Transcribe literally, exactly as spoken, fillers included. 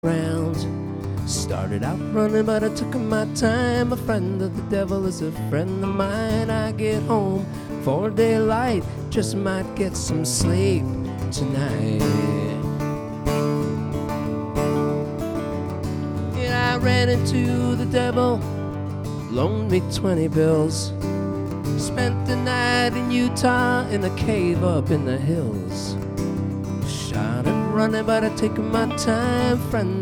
around. Started out running, but I took my time. A friend of the devil is a friend of mine. I get home for daylight, just might get some sleep tonight. Yeah, I ran into the devil, loaned me twenty bills. Spent the night in Utah in a cave up in the hills. Started running, but I take my time, friend.